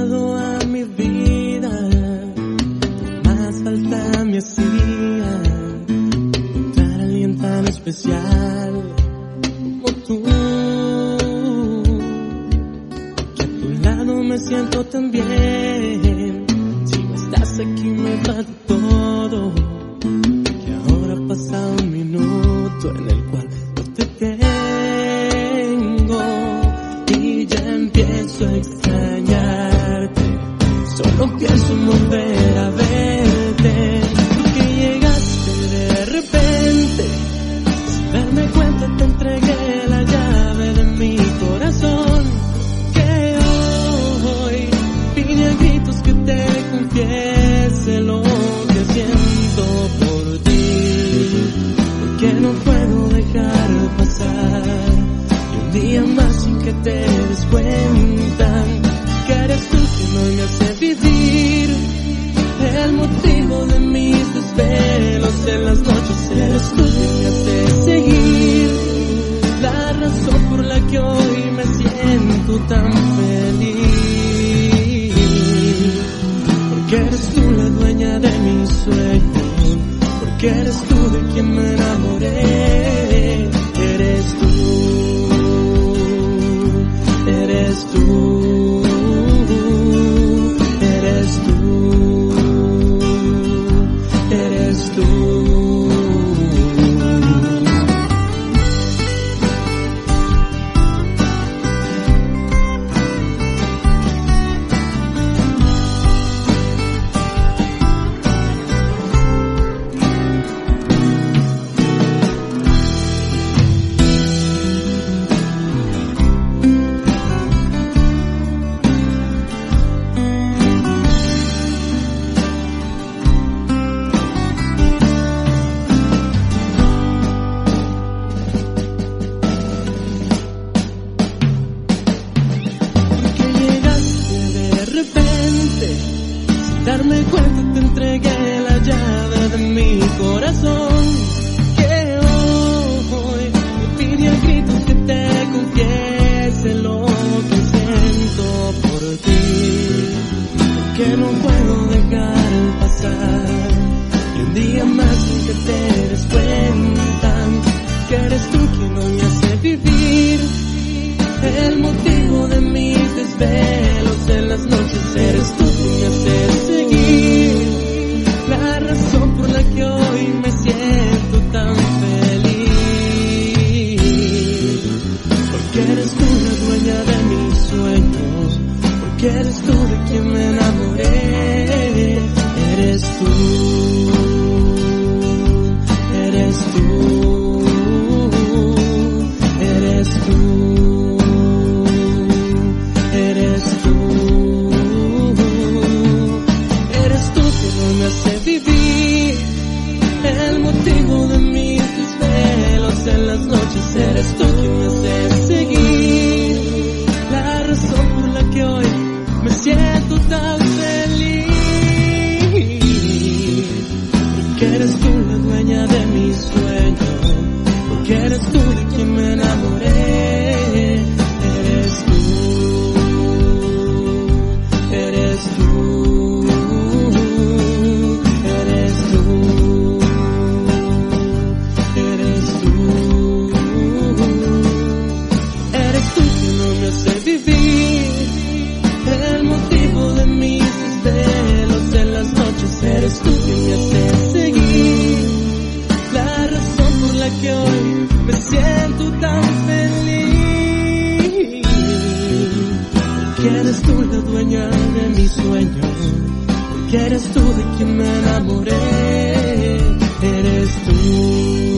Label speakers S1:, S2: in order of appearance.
S1: llegado a mi vida, más falta me hacía encontrar a alguien tan especial como tú. Que a tu lado me siento tan bien, si no estás aquí me falta todo. Que ahora pasa un minuto en el cual no te tengo y ya empiezo a extrañarte. Solo pienso en volver a verte, porque llegaste de repente. Sin darme cuenta te entregué la llave de mi corazón, que hoy pide a gritos que te confiese lo que siento por ti, porque no puedo dejar pasar ni un día más sin que te des cuenta que eres tú quien hoy me hace vivir, el motivo de mis desvelos en las noches. Eres tú quien me hace seguir, la razón por la que hoy me siento tan feliz, porque eres tú la dueña de mis sueños, porque eres tú de quien me enamoré. Eres tú, eres tú, eres tú, eres tú. Sin darme cuenta te entregué la llave de mi corazón, que hoy me pide a gritos que te confiese lo que siento por ti, porque no puedo dejar pasar ni un día más sin que te des cuenta que eres tú quien hoy me hace vivir, el motivo de mis desvelos en las noches. Eres tú quien me hace seguir, la razón por la que hoy me siento tan feliz, porque eres tú la dueña de mis sueños, porque eres tú de quien me enamoré. Eres tú, eres tú, eres tú, eres tú, eres tú que no me hace vivir, el motivo de mis desvelos en las noches. Eres tú que me hace seguir, la razón por la que hoy me siento tan feliz, porque eres tú la dueña de mis sueños, porque eres tú de quien me enamoré. Eres tú, eres tú, eres tú, eres tú, eres tú quien no me hace vivir, el motivo de mis desvelos en las noches. Eres tú quien me hace seguir, la razón por la que hoy me siento tan feliz, porque eres tú la dueña de mis sueños, porque eres tú de quien me enamoré. Eres tú.